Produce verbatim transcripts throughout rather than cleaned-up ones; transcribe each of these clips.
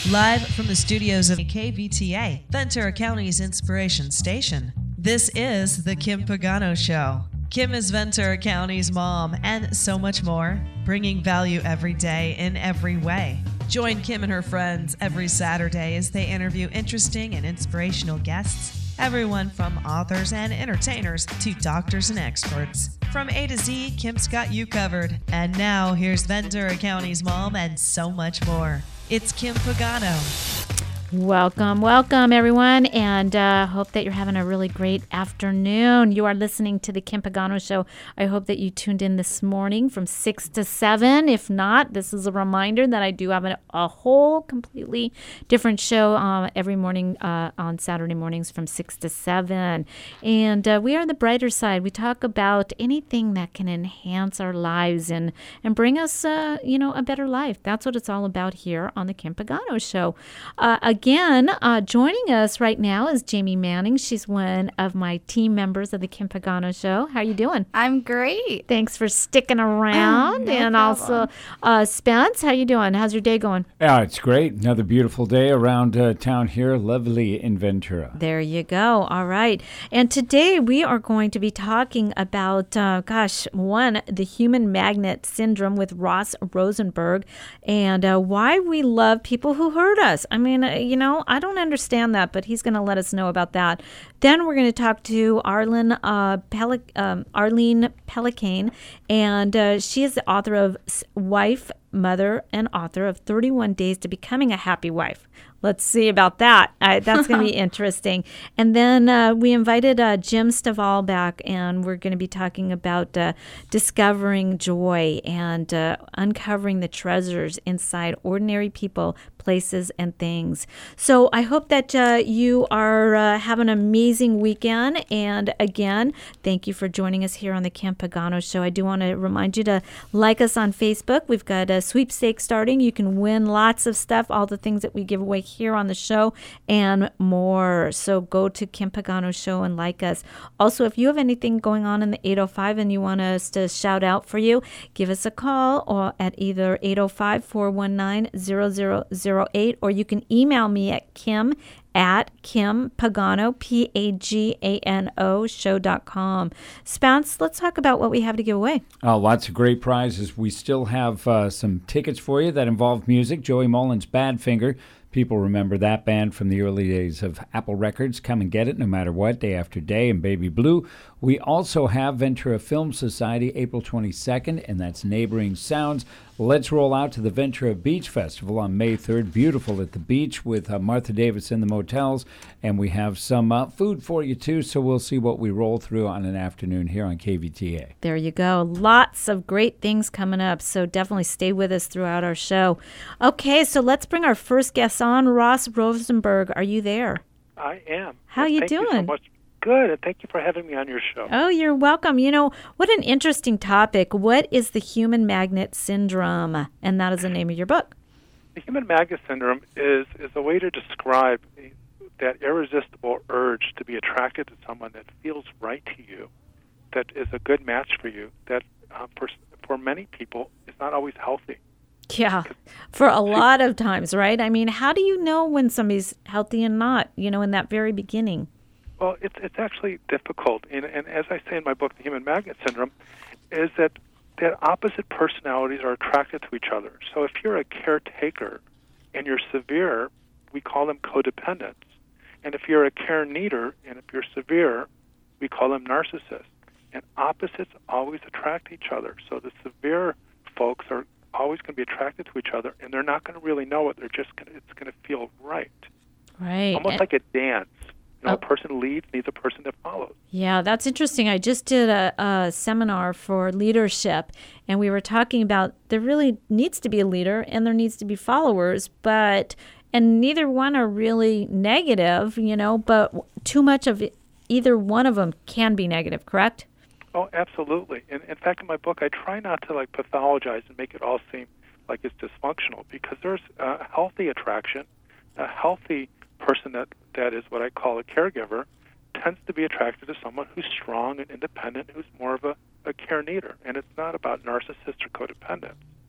Live from the studios of K V T A, Ventura County's inspiration station, this is The Kim Pagano Show. Kim is Ventura County's mom and so much more, bringing value every day in every way. Join Kim and her friends every Saturday as they interview interesting and inspirational guests, everyone from authors and entertainers to doctors and experts. From A to Z, Kim's got you covered. And now, here's Ventura County's mom and so much more. It's Kim Pagano. Welcome, welcome, everyone, and uh, hope that you're having a really great afternoon. You are listening to The Kim Pagano Show. I hope that you tuned in this morning from six to seven. If not, this is a reminder that I do have a, a whole completely different show uh, every morning uh, on Saturday mornings from six to seven. And uh, we are the brighter side. We talk about anything that can enhance our lives and, and bring us, uh, you know, a better life. That's what it's all about here on The Kim Pagano Show. Uh, Again, uh, joining us right now is Jamie Manning. She's one of my team members of the Kim Pagano Show. How are you doing? I'm great. Thanks for sticking around. no and problem. also, uh, Spence, how you doing? How's your day going? Yeah, it's great. Another beautiful day around uh, town here. Lovely in Ventura. There you go. All right. And today we are going to be talking about, uh, gosh, one, the human magnet syndrome with Ross Rosenberg and uh, why we love people who hurt us. I mean, uh, you know, I don't understand that, but he's going to let us know about that. Then we're going to talk to Arlene, uh, Pel- um, Arlene Pellicane, and uh, she is the author of Wife, Mother, and author of thirty-one Days to Becoming a Happy Wife. Let's see about that. Uh, that's going to be interesting. And then uh, we invited uh, Jim Stovall back, and we're going to be talking about uh, discovering joy and uh, uncovering the treasures inside ordinary people, places, and things. So I hope that uh, you are uh, having an amazing weekend. And again, thank you for joining us here on the Kim Pagano Show. I do want to remind you to like us on Facebook. We've got a sweepstakes starting. You can win lots of stuff, all the things that we give away here on the show and more. So go to Kim Pagano Show and like us. Also, if you have anything going on in the eight oh five and you want us to shout out for you, give us a call or at either eight oh five, four one nine, zero zero zero eight, or you can email me at kim at Kim Pagano, P A G A N O, show dot com. Spence, let's talk about what we have to give away. Uh, lots of great prizes. We still have uh, some tickets for you that involve music. Joey Mullen's Badfinger. People remember that band from the early days of Apple Records. Come and get it no matter what, Day After Day and Baby Blue. We also have Ventura Film Society April twenty-second, and that's Neighboring Sounds. Let's roll out to the Ventura Beach Festival on May third. Beautiful at the beach with uh, Martha Davis in the Motels. And we have some uh, food for you, too, so we'll see what we roll through on an afternoon here on K V T A. There you go. Lots of great things coming up, so definitely stay with us throughout our show. Okay, so let's bring our first guest on. Ross Rosenberg, are you there? I am. How yes, you thank doing? You so much. Good, and thank you for having me on your show. Oh, you're welcome. You know, what an interesting topic. What is the human magnet syndrome? And that is the name of your book. The human magnet syndrome is, is a way to describe that irresistible urge to be attracted to someone that feels right to you, that is a good match for you, that uh, for, for many people is not always healthy. Yeah, for a lot of times, right? I mean, how do you know when somebody's healthy and not, you know, in that very beginning? Well, it's it's actually difficult, and, and as I say in my book, The Human Magnet Syndrome, is that, that opposite personalities are attracted to each other. So if you're a caretaker and you're severe, we call them codependents. And if you're a care needer and if you're severe, we call them narcissists. And opposites always attract each other. So the severe folks are always going to be attracted to each other, and they're not going to really know it. They're just going to, it's going to feel right. Right. Almost and- like a dance. You know, Oh. a person leads needs a person that follows. Yeah, that's interesting. I just did a, a seminar for leadership, and we were talking about there really needs to be a leader and there needs to be followers, but and neither one are really negative, you know, but too much of either one of them can be negative, correct? Oh, absolutely. And in fact, in my book, I try not to like pathologize and make it all seem like it's dysfunctional, because there's a healthy attraction, a healthy person that, that is what I call a caregiver tends to be attracted to someone who's strong and independent, who's more of a, a care needer. And it's not about narcissists or codependents.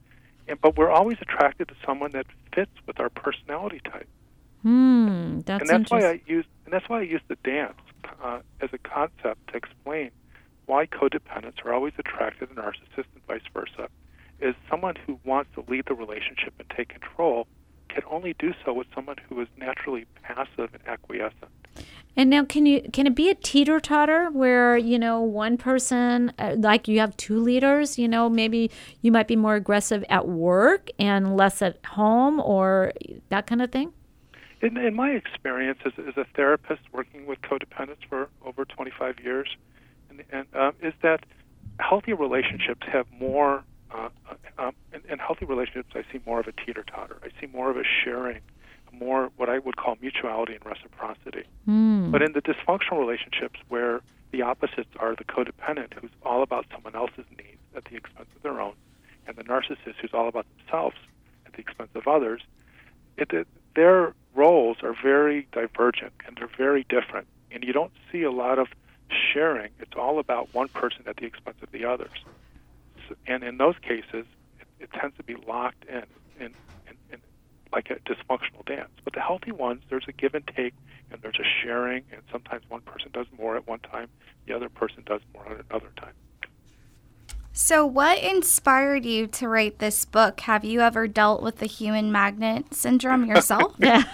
and, but we're always attracted to someone that fits with our personality type. Hmm, that's and that's why interesting. I use and that's why I use the dance uh, as a concept to explain why codependents are always attracted to narcissists and vice versa. Is someone who wants to lead the relationship and take control can only do so with someone who is naturally passive and acquiescent. And now, can you can it be a teeter-totter where, you know, one person, uh, like you have two leaders, you know, maybe you might be more aggressive at work and less at home, or that kind of thing? In, in my experience as, as a therapist working with codependents for over twenty-five years, and, and uh, is that healthy relationships have more, uh, um, in, in healthy relationships I see more of a teeter-totter. I see more of a sharing, more what I would call mutuality and reciprocity. Mm. But in the dysfunctional relationships where the opposites are the codependent, who's all about someone else's needs at the expense of their own, and the narcissist, who's all about themselves at the expense of others, it, it, their roles are very divergent and they're very different. And you don't see a lot of sharing. It's all about one person at the expense of the others. So, and in those cases, it, it tends to be locked in, in, in, in like a dysfunctional dance. But the healthy ones, there's a give and take, and there's a sharing, and sometimes one person does more at one time, the other person does more at another time. So what inspired you to write this book? Have you ever dealt with the human magnet syndrome yourself?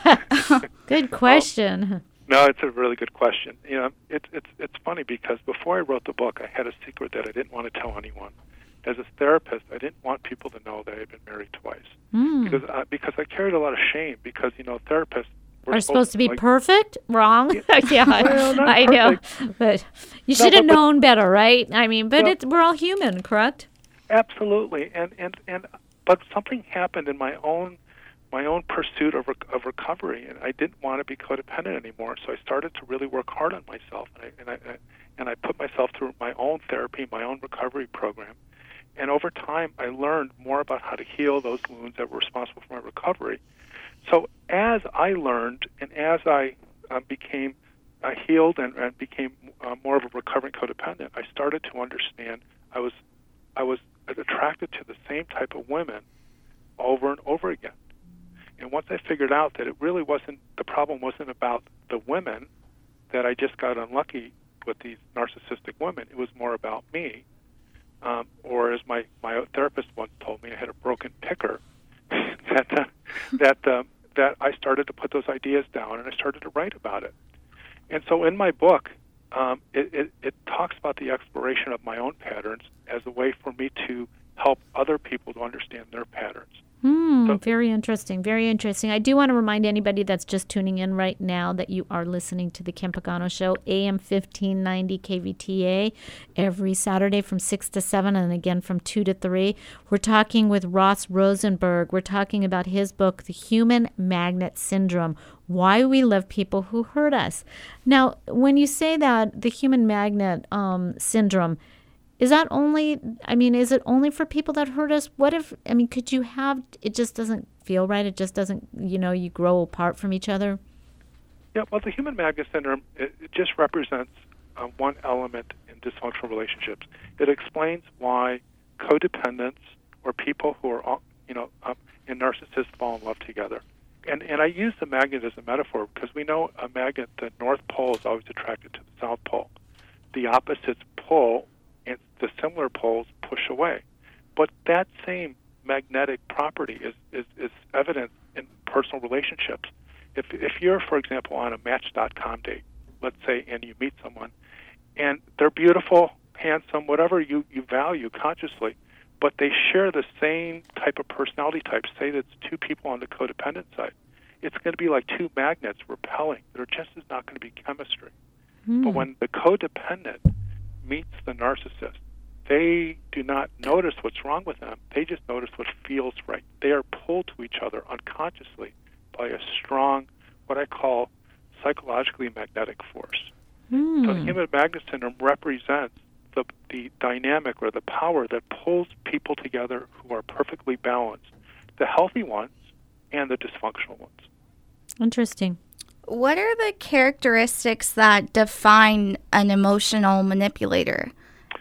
Good question. No, it's a really good question. You know, it's it's it's funny because before I wrote the book, I had a secret that I didn't want to tell anyone. As a therapist, I didn't want people to know that I had been married twice Mm. because uh, because I carried a lot of shame. Because you know, therapists Are supposed to be like, perfect? Wrong? Yeah, Well, not I know. perfect. But you No, should have but- but- known better, right? I mean, but Well- it's, we're all human, correct? Absolutely, and and and but something happened in my own my own pursuit of rec- of recovery, and I didn't want to be codependent anymore. So I started to really work hard on myself, and I and I and I put myself through my own therapy, my own recovery program, and over time I learned more about how to heal those wounds that were responsible for my recovery. So as I learned, and as I uh, became uh, healed and, and became uh, more of a recovering codependent, I started to understand I was I was attracted to the same type of women over and over again. And once I figured out that it really wasn't, the problem wasn't about the women, that I just got unlucky with these narcissistic women, it was more about me. Um, or as my, my therapist once told me, I had a broken picker, that, uh, that, uh, that I started to put those ideas down and I started to write about it. And so in my book, um, it, it, it talks about the exploration of my own patterns as a way for me to help other people to understand their patterns. Hmm, So- very interesting. Very interesting. I do want to remind anybody that's just tuning in right now that you are listening to the Kim Pagano Show, A M fifteen ninety K V T A, every Saturday from six to seven and again from two to three. We're talking with Ross Rosenberg. We're talking about his book, The Human Magnet Syndrome, Why We Love People Who Hurt Us. Now, when you say that, the human magnet um, syndrome, is that only, I mean, is it only for people that hurt us? What if, I mean, could you have, it just doesn't feel right? It just doesn't, you know, you grow apart from each other? Yeah, well, the human magnet syndrome, it, it just represents uh, one element in dysfunctional relationships. It explains why codependents or people who are, all- you know, um, in narcissists fall in love together. And and I use the magnet as a metaphor because we know a magnet, the North Pole is always attracted to the South Pole. The opposites pull and the similar poles push away. But that same magnetic property is, is, is evident in personal relationships. If if you're, for example, on a Match dot com date, let's say, and you meet someone, and they're beautiful, handsome, whatever you, you value consciously, but they share the same type of personality type, say that's two people on the codependent side, it's going to be like two magnets repelling. There just is not going to be chemistry. Hmm. But when the codependent meets the narcissist, they do not notice what's wrong with them. They just notice what feels right. They are pulled to each other unconsciously by a strong, what I call psychologically magnetic force. Hmm. So the human magnet syndrome represents the, the dynamic or the power that pulls people together who are perfectly balanced, the healthy ones and the dysfunctional ones. Interesting. What are the characteristics that define an emotional manipulator?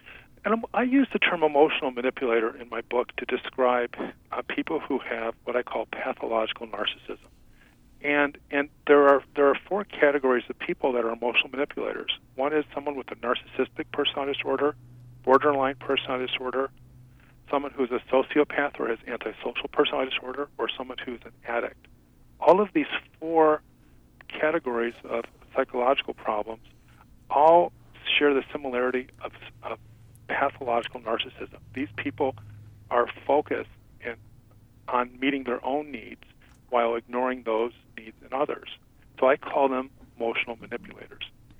And I'm, I use the term emotional manipulator in my book to describe uh, people who have what I call pathological narcissism. And and there are there are four categories of people that are emotional manipulators. One is someone with a narcissistic personality disorder, borderline personality disorder, someone who's a sociopath or has antisocial personality disorder, or someone who's an addict. All of these four categories of psychological problems all share the similarity of, of pathological narcissism. These people are focused in, on meeting their own needs while ignoring those needs in others. So I call them emotional manipulators.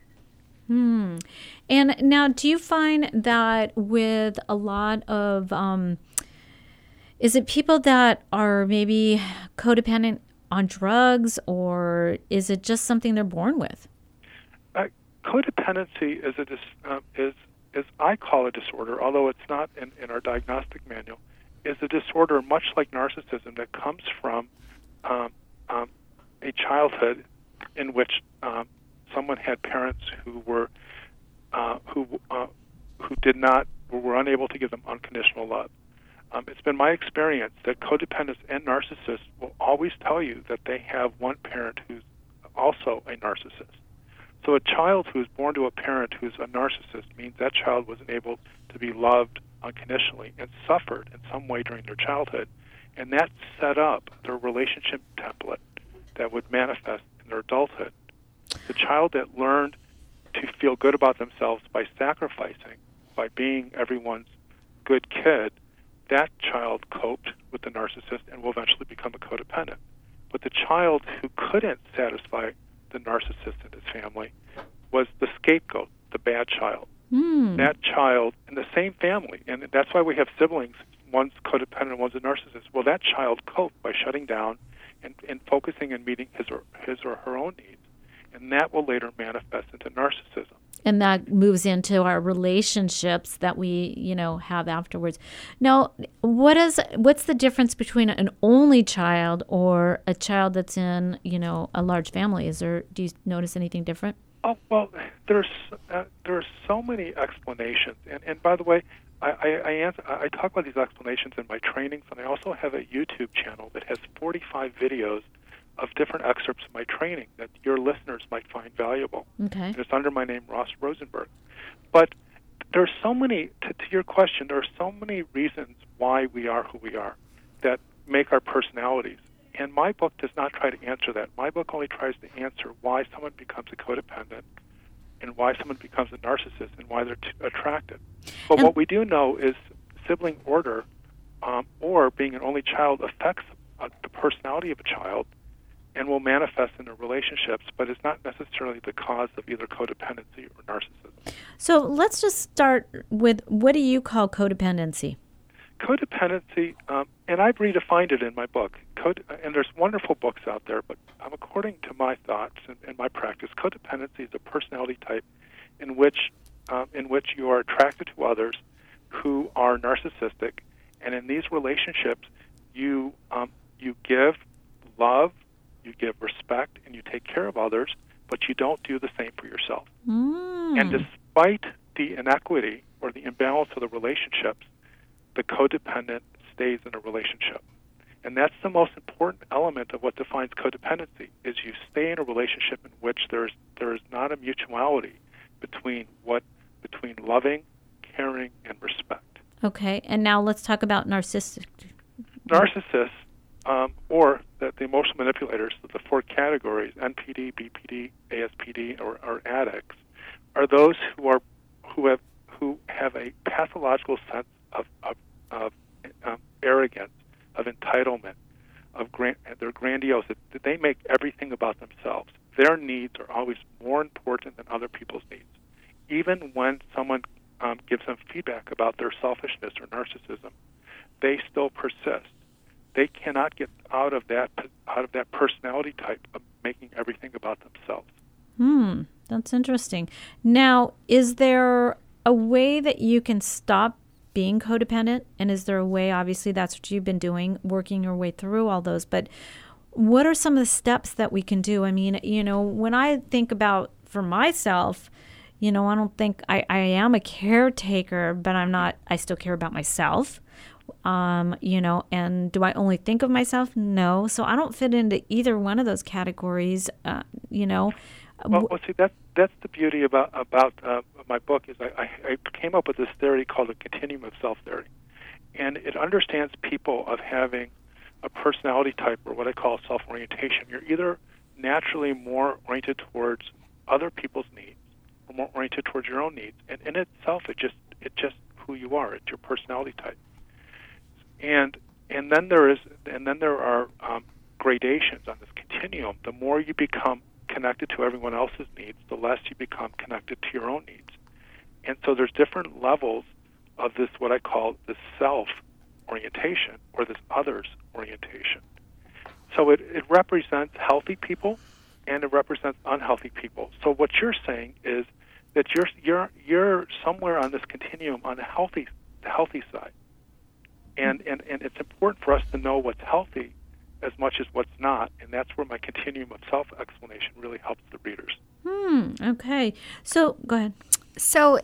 Hmm. And now, do you find that with a lot of, um, is it people that are maybe codependent on drugs, or is it just something they're born with? Uh, codependency is a dis, uh, is is I call a disorder, although it's not in, in our diagnostic manual, is a disorder much like narcissism that comes from um, um, a childhood in which um, someone had parents who were uh, who uh, who did not were unable to give them unconditional love. Um, it's been my experience that codependents and narcissists will always tell you that they have one parent who's also a narcissist. So a child who's born to a parent who's a narcissist means that child wasn't able to be loved unconditionally and suffered in some way during their childhood, and that set up their relationship template that would manifest in their adulthood. The child that learned to feel good about themselves by sacrificing, by being everyone's good kid, that child coped with the narcissist and will eventually become a codependent. But the child who couldn't satisfy the narcissist in his family was the scapegoat, the bad child. Mm. That child in the same family, and that's why we have siblings, one's codependent and one's a narcissist. Well, that child coped by shutting down and, and focusing and meeting his or, his or her own needs. And that will later manifest into narcissism. And that moves into our relationships that we, you know, have afterwards. Now, what is what's the difference between an only child or a child that's in, you know, a large family? Is there? Do you notice anything different? Oh well, there's uh, there are so many explanations, and and by the way, I I, I, answer, I talk about these explanations in my trainings, and I also have a YouTube channel that has forty-five videos of different excerpts of my training that your listeners might find valuable. Okay. And it's under my name, Ross Rosenberg. But there's so many, to, to your question, there are so many reasons why we are who we are that make our personalities. And my book does not try to answer that. My book only tries to answer why someone becomes a codependent and why someone becomes a narcissist and why they're t- attracted. But And- what we do know is sibling order um, or being an only child affects uh, the personality of a child and will manifest in their relationships, but it's not necessarily the cause of either codependency or narcissism. So let's just start with, what do you call codependency? Codependency, um, and I've redefined it in my book, Code, and there's wonderful books out there, but um, according to my thoughts and, and my practice, codependency is a personality type in which um, in which you are attracted to others who are narcissistic, and in these relationships, you um, you give love, you give respect, and you take care of others, but you don't do the same for yourself. Mm. And despite the inequity or the imbalance of the relationships, the codependent stays in a relationship. And that's the most important element of what defines codependency, is you stay in a relationship in which there's there is not a mutuality between what between loving, caring, and respect. Okay, and now let's talk about narcissistic. Narcissists, um, or the, the emotional manipulators, the four categories, N P D, B P D, A S P D, or, or addicts, are those who are who have who have a pathological sense of, of, of um, arrogance, of entitlement, of grand, they're grandiose, that they make everything about themselves. Their needs are always more important than other people's needs. Even when someone um, gives them feedback about their selfishness or narcissism, they still persist. They cannot get out of that out of that personality type of making everything about themselves. Hmm, that's interesting. Now, is there a way that you can stop being codependent? And is there a way, obviously that's what you've been doing, working your way through all those, but what are some of the steps that we can do? I mean, you know, when I think about for myself, You know, I don't think I, I am a caretaker, but I'm not, I still care about myself. Um, you know, and do I only think of myself? No. So I don't fit into either one of those categories, uh, you know. Well, well, see, that's, that's the beauty about, about uh, my book is I, I came up with this theory called the continuum of self theory. And it understands people of having a personality type, or what I call self-orientation. You're either naturally more oriented towards other people's needs or more oriented towards your own needs. And in itself, it just it's just who you are. It's your personality type. And and then there is and then there are um, gradations on this continuum. The more you become connected to everyone else's needs, the less you become connected to your own needs. And so there's different levels of this, what I call the self orientation, or this others orientation. So it, it represents healthy people and it represents unhealthy people. So what you're saying is that you're you're you're somewhere on this continuum on the healthy the healthy side. And, and and it's important for us to know what's healthy as much as what's not, and that's where my continuum of self explanation really helps the readers. Hmm, okay. So go ahead. So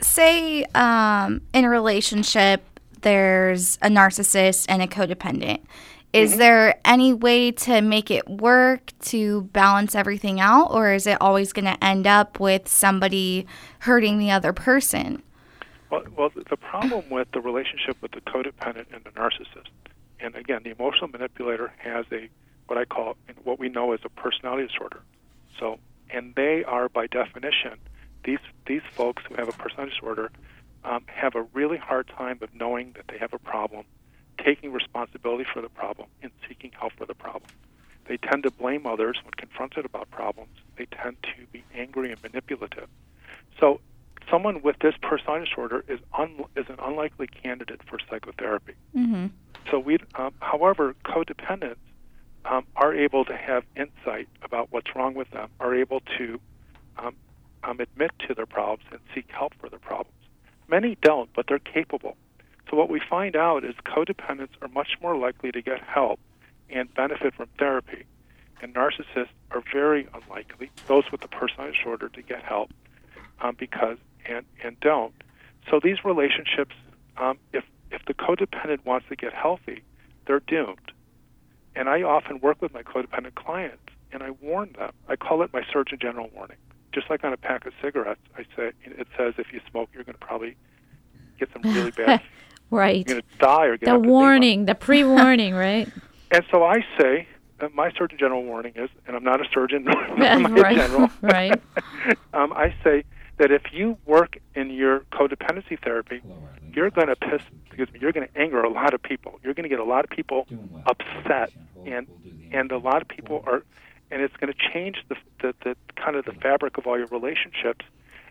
say um, in a relationship there's a narcissist and a codependent. Is mm-hmm. there any way to make it work to balance everything out, or is it always going to end up with somebody hurting the other person? Well, well, the problem with the relationship with the codependent and the narcissist, and again, the emotional manipulator has a what I call what we know as a personality disorder. So, and they are by definition these these folks who have a personality disorder um, have a really hard time of knowing that they have a problem, taking responsibility for the problem, and seeking help for the problem. They tend to blame others when confronted about problems. They tend to be angry and manipulative. So someone with this personality disorder is un, is an unlikely candidate for psychotherapy. Mm-hmm. So we, um, however, codependents um, are able to have insight about what's wrong with them, are able to um, um, admit to their problems and seek help for their problems. Many don't, but they're capable. So what we find out is codependents are much more likely to get help and benefit from therapy, and narcissists are very unlikely, those with the personality disorder, to get help um, because and and don't. So these relationships, um, if if the codependent wants to get healthy, they're doomed. And I often work with my codependent clients, and I warn them. I call it my Surgeon General warning. Just like on a pack of cigarettes, I say it says if you smoke, you're going to probably get some really bad. Right. You're going to die or get the warning, the pre-warning, right? And so I say, uh, my Surgeon General warning is, and I'm not a surgeon, I'm right. a general. Right. um, I say that if you work in your codependency therapy, you're going to piss, excuse me, you're going to anger a lot of people. You're going to get a lot of people upset, and and a lot of people are, and it's going to change the, the the kind of the fabric of all your relationships,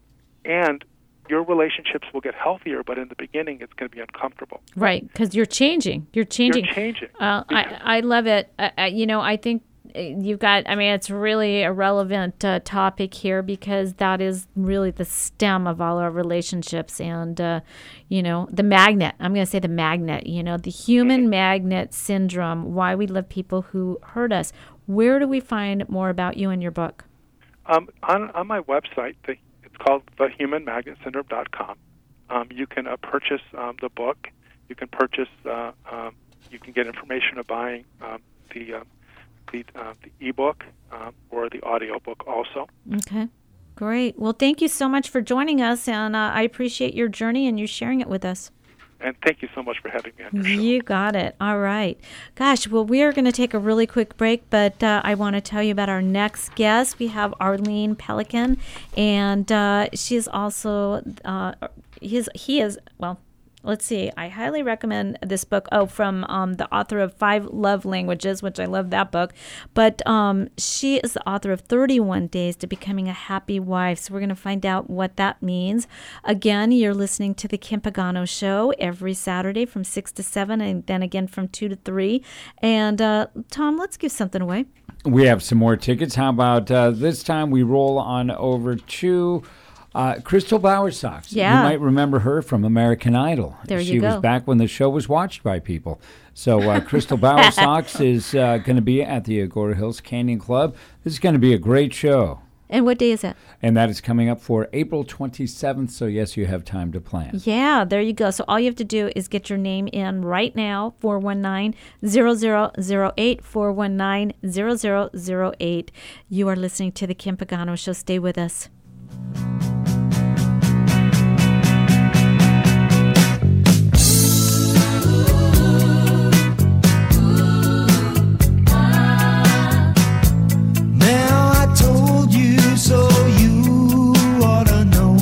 and your relationships will get healthier, but in the beginning, it's going to be uncomfortable. Right, because you're changing. You're changing. You're changing. Uh, I, I love it. Uh, uh, you know, I think you've got, I mean, it's really a relevant uh, topic here, because that is really the stem of all our relationships. And, uh, you know, the magnet, I'm going to say the magnet, you know, the human mm-hmm. magnet syndrome, why we love people who hurt us. Where do we find more about you in your book? Um, on, on my website, the It's called the human magnet syndrome dot com. Um, you can uh, purchase um, the book. You can purchase. Uh, um, you can get information of buying um, the uh, the uh, the ebook um, or the audio book also. Okay, great. Well, thank you so much for joining us, and uh, I appreciate your journey and you sharing it with us. And thank you so much for having me on your show. You got it. All right. Gosh, well, we are going to take a really quick break, but uh, I want to tell you about our next guest. We have Arlene Pelican, and uh, she is also, uh, he is, he is, well, let's see. I highly recommend this book. Oh, from um, the author of Five Love Languages, which I love that book. But um, she is the author of thirty-one Days to Becoming a Happy Wife. So we're going to find out what that means. Again, you're listening to The Kim Pagano Show every Saturday from six to seven, and then again from two to three. And uh, Tom, let's give something away. We have some more tickets. How about uh, this time we roll on over to Uh, Crystal Bowersox. Yeah. You might remember her from American Idol. There you she go. was back when the show was watched by people. So uh, Crystal Bowersox is uh, going to be at the Agora Hills Canyon Club. This is going to be a great show. And what day is it? And that is coming up for April twenty-seventh, so yes, you have time to plan. Yeah, there you go. So all you have to do is get your name in right now, four one nine, zero zero zero eight, four one nine, zero zero zero eight. You are listening to The Kim Pagano Show. Stay with us. So you ought to know.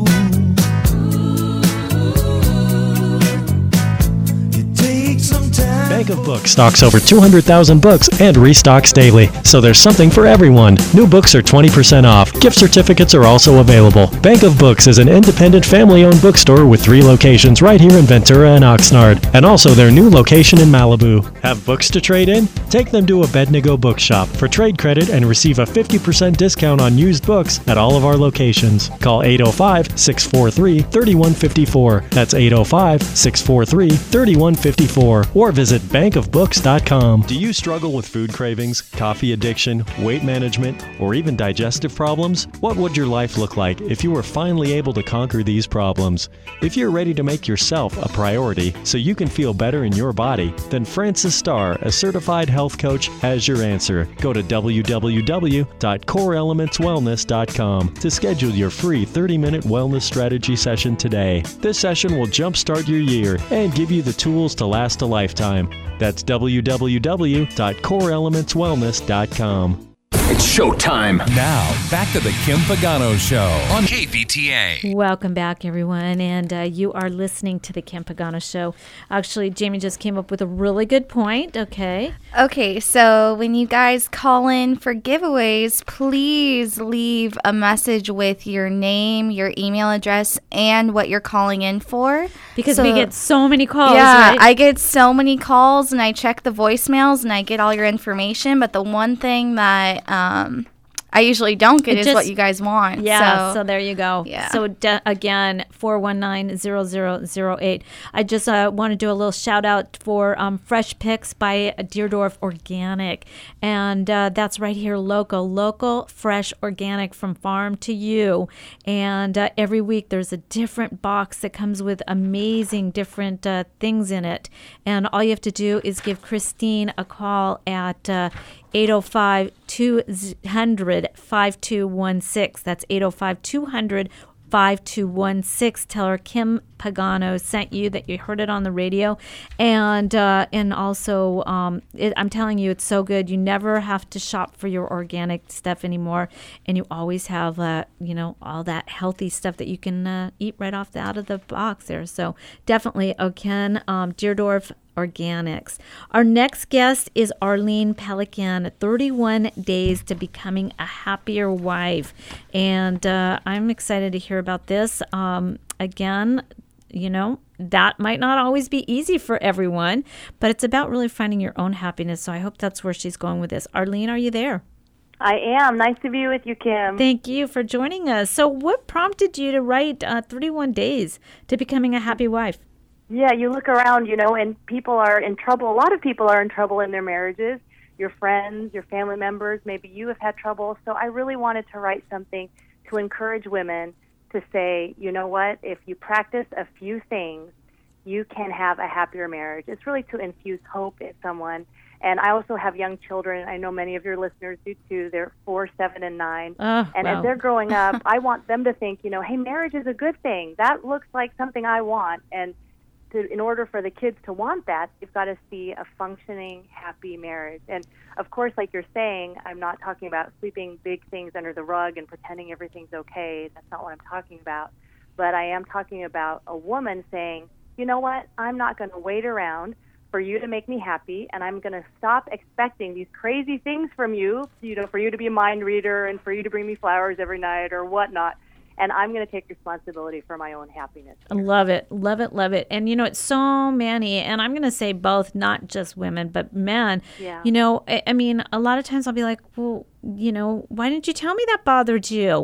It takes some time. Bank of Books stocks over two hundred thousand books and restocks daily, so there's something for everyone. New books are twenty percent off. Gift certificates are also available. Bank of Books is an independent family-owned bookstore with three locations right here in Ventura and Oxnard, and also their new location in Malibu. Have books to trade in? Take them to Abednego Bookshop for trade credit and receive a fifty percent discount on used books at all of our locations. Call eight oh five, six four three, three one five four. That's eight oh five, six four three, three one five four. Or visit bank of books dot com. Do you struggle with food cravings, coffee addiction, weight management, or even digestive problems? What would your life look like if you were finally able to conquer these problems? If you're ready to make yourself a priority so you can feel better in your body, then Francis Starr, a certified health coach, has your answer. Go to w w w dot core elements wellness dot com to schedule your free thirty minute wellness strategy session today. This session will jumpstart your year and give you the tools to last a lifetime. That's w w w dot core elements wellness dot com. It's showtime. Now, back to the Kim Pagano Show on K V T A. Welcome back, everyone, and uh, you are listening to the Kim Pagano Show. Actually, Jamie just came up with a really good point, okay? Okay, so when you guys call in for giveaways, please leave a message with your name, your email address, and what you're calling in for. Because so, we get so many calls, yeah, right? I get so many calls, and I check the voicemails, and I get all your information, but the one thing that um, I usually don't get It is just- what you guys want. Yeah, so, so, there you go. Yeah. So de- again, four one nine, zero zero zero eight. I just uh, want to do a little shout out for um, Fresh Picks by Deerdorf Organic. And uh, that's right here, local, local, fresh, organic from farm to you. And uh, every week there's a different box that comes with amazing different uh, things in it. And all you have to do is give Christine a call at uh, eight oh five, two hundred, five two one six. That's eight oh five, two hundred, five two one six. Tell her Kim Pagano sent you, that you heard it on the radio. And uh, and also, um, it, I'm telling you, it's so good. You never have to shop for your organic stuff anymore. And you always have, uh, you know, all that healthy stuff that you can uh, eat right off the, out of the box there. So definitely, again, um, Deerdorf Organics. Our next guest is Arlene Pelican, thirty-one days to becoming a happier wife. And uh, I'm excited to hear about this. Um, again, you know, that might not always be easy for everyone, but it's about really finding your own happiness. So I hope that's where she's going with this. Arlene, are you there? I am. Nice to be with you, Kim. Thank you for joining us. So what prompted you to write uh, thirty-one days to becoming a happy wife? Yeah, you look around, you know, and people are in trouble. A lot of people are in trouble in their marriages. Your friends, your family members, maybe you have had trouble. So I really wanted to write something to encourage women to say, you know what, if you practice a few things, you can have a happier marriage. It's really to infuse hope in someone. And I also have young children. I know many of your listeners do too. They're four, seven, and nine. Oh, and wow. as they're growing up, I want them to think, you know, hey, marriage is a good thing. That looks like something I want. And To, in order for the kids to want that, you've got to see a functioning, happy marriage. And, of course, like you're saying, I'm not talking about sweeping big things under the rug and pretending everything's okay. That's not what I'm talking about. But I am talking about a woman saying, you know what, I'm not going to wait around for you to make me happy, and I'm going to stop expecting these crazy things from you, you know, for you to be a mind reader and for you to bring me flowers every night or whatnot. And I'm going to take responsibility for my own happiness. Love it. Love it. Love it. And, you know, it's so many, and I'm going to say both, not just women, but men. Yeah. You know, I, I mean, a lot of times I'll be like, well, you know, why didn't you tell me that bothered you?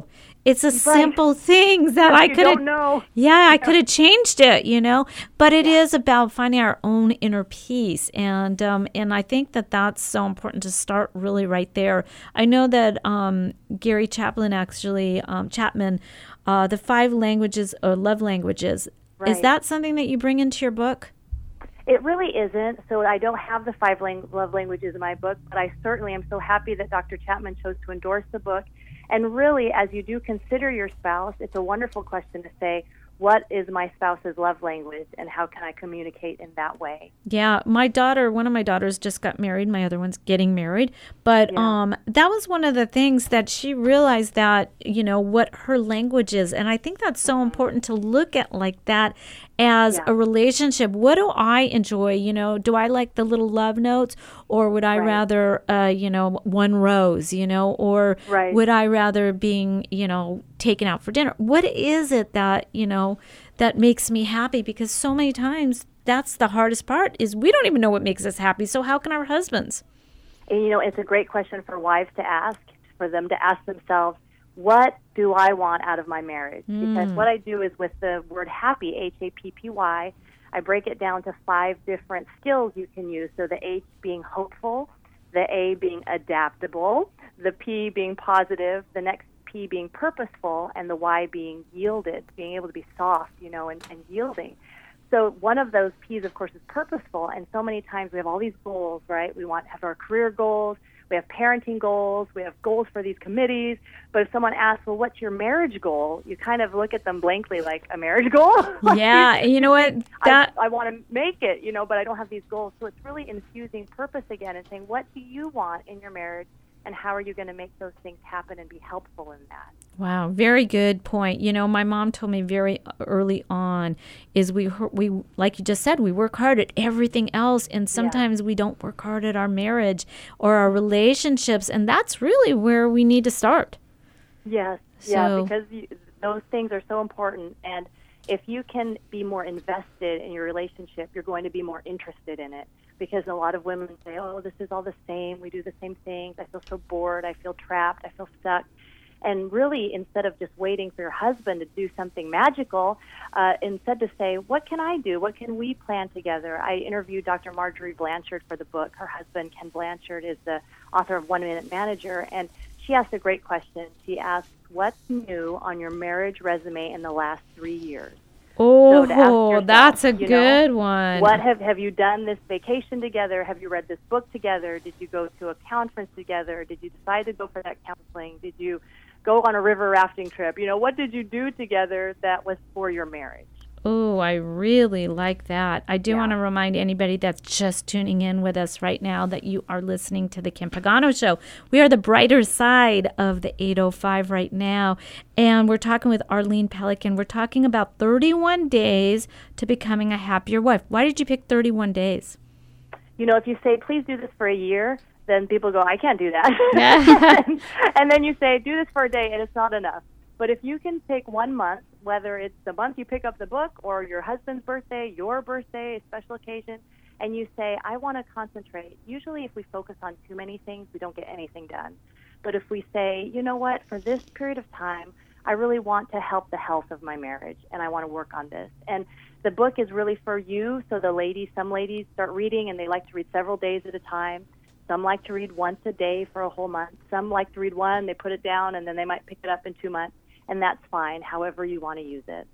it's a Right. simple things that I You could have don't know. Yeah, I could have changed it, you know. But it is about finding our own inner peace, and um, and I think that that's so important to start really right there. I know that um, Gary Chapman actually um, Chapman, uh, the five languages or love languages. Is Right. that something that you bring into your book? It really isn't. So I don't have the five lang- love languages in my book, but I certainly am so happy that Doctor Chapman chose to endorse the book. And really, as you do consider your spouse, it's a wonderful question to say, what is my spouse's love language, and how can I communicate in that way? Yeah, my daughter, one of my daughters just got married. My other one's getting married. But Yeah. um, that was one of the things that she realized that, you know, what her language is. And I think that's so important to look at like that as Yeah. a relationship. What do I enjoy? You know, do I like the little love notes, or would I Right. rather, uh, you know, one rose, you know, or Right. would I rather being, you know, taken out for dinner? What is it that, you know, that makes me happy? Because so many times that's the hardest part is we don't even know what makes us happy. So how can our husbands? And, you know, it's a great question for wives to ask, for them to ask themselves, what do I want out of my marriage? Because what I do is with the word happy, H A P P Y, I break it down to five different skills you can use. So the H being hopeful, the A being adaptable, the P being positive, the next P being purposeful, and the Y being yielded, being able to be soft, you know, and, and yielding. So one of those P's, of course, is purposeful. And so many times we have all these goals, right? We want to have our career goals. We have parenting goals. We have goals for these committees. But if someone asks, well, what's your marriage goal? You kind of look at them blankly like, a marriage goal? Like, Yeah, you know what? That I, I want to make it, you know, but I don't have these goals. So it's really infusing purpose again and saying, what do you want in your marriage? And how are you going to make those things happen and be helpful in that? Wow, very good point. You know, my mom told me very early on is we we like you just said, we work hard at everything else, and sometimes we don't work hard at our marriage or our relationships, and that's really where we need to start. Yes, yeah, So- because you, those things are so important, and if you can be more invested in your relationship, you're going to be more interested in it. Because a lot of women say, oh, this is all the same. We do the same things. I feel so bored. I feel trapped. I feel stuck. And really, instead of just waiting for your husband to do something magical, uh, instead to say, what can I do? What can we plan together? I interviewed Doctor Marjorie Blanchard for the book. Her husband, Ken Blanchard, is the author of One Minute Manager. And she asked a great question. She asked, what's new on your marriage resume in the last three years? Oh, to ask yourself, that's a you know, good one. What have have you done this vacation together? Have you read this book together? Did you go to a conference together? Did you decide to go for that counseling? Did you go on a river rafting trip? You know, what did you do together that was for your marriage? Oh, I really like that. I do Yeah. want to remind anybody that's just tuning in with us right now that you are listening to the Kim Pagano Show. We are the brighter side of the eight oh five right now, and we're talking with Arlene Pelican. We're talking about thirty-one days to becoming a happier wife. Why did you pick thirty-one days? You know, if you say, please do this for a year, then people go, I can't do that. and, and then you say, do this for a day, and it's not enough. But if you can take one month, whether it's the month you pick up the book or your husband's birthday, your birthday, a special occasion, and you say, I want to concentrate. Usually if we focus on too many things, we don't get anything done. But if we say, you know what, for this period of time, I really want to help the health of my marriage, and I want to work on this. And the book is really for you, so the ladies, some ladies start reading, and they like to read several days at a time. Some like to read once a day for a whole month. Some like to read one, they put it down, and then they might pick it up in two months. And that's fine, however you want to use it.